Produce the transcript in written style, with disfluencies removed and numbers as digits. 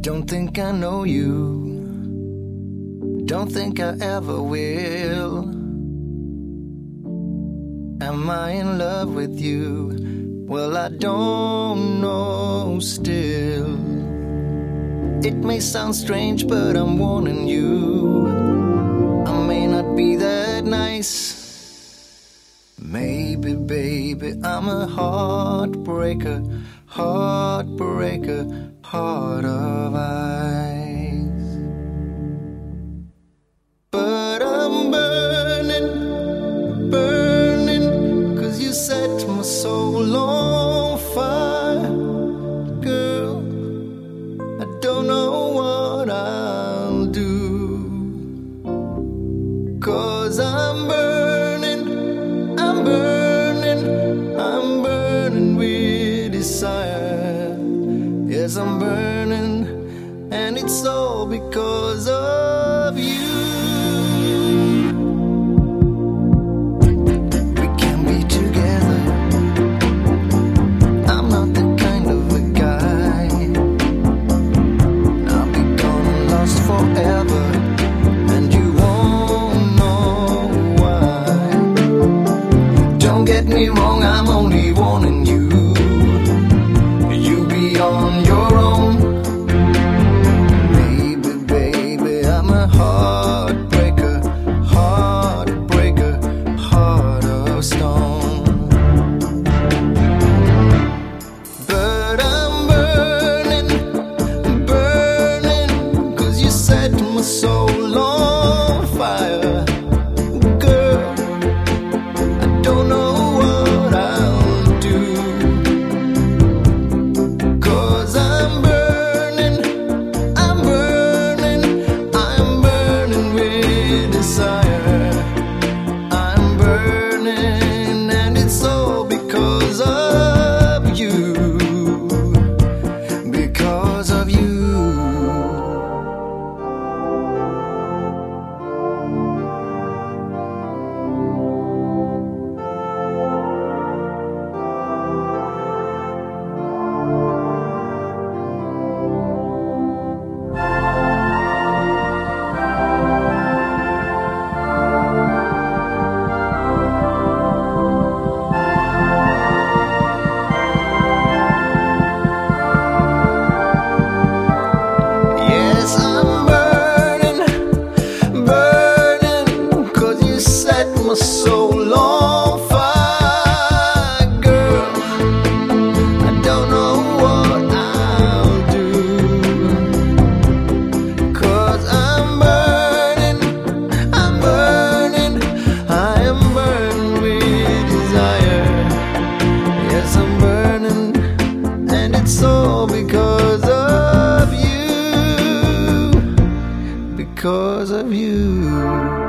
Don't think I know you, don't think I ever will. Am I in love with you? Well, I don't know still. It may sound strange, but I'm warning you, I may not be that nice. Maybe, baby, I'm a heartbreaker, heartbreaker, heart of ice. But I'm burning, burning, 'cause you set my soul on fire. Girl, I don't know what I'll do, 'cause I'm burning, I'm burning, I'm burning with desire. Yes, I'm burning, and it's all because of you. We can be together, I'm not the kind of a guy. I'll be gone and lost forever, and you won't know why. Don't get me wrong, I'm only warning you. You'll be on your own. Maybe, baby, I'm a heartbreaker, heartbreaker, heart of stone. But I'm burning, burning, 'cause you set my soul on fire. Girl, I don't know what I'll do, 'cause I'm burning, I'm burning, I'm burning with desire. I'm burning, and it's all because of you, because of you. Yes, I'm burning, burning, 'cause you set my soul on fire. Girl, I don't know what I'll do, 'cause I'm burning, I'm burning, I am burning with desire. Yes, I'm burning, and it's all because of you, because of you.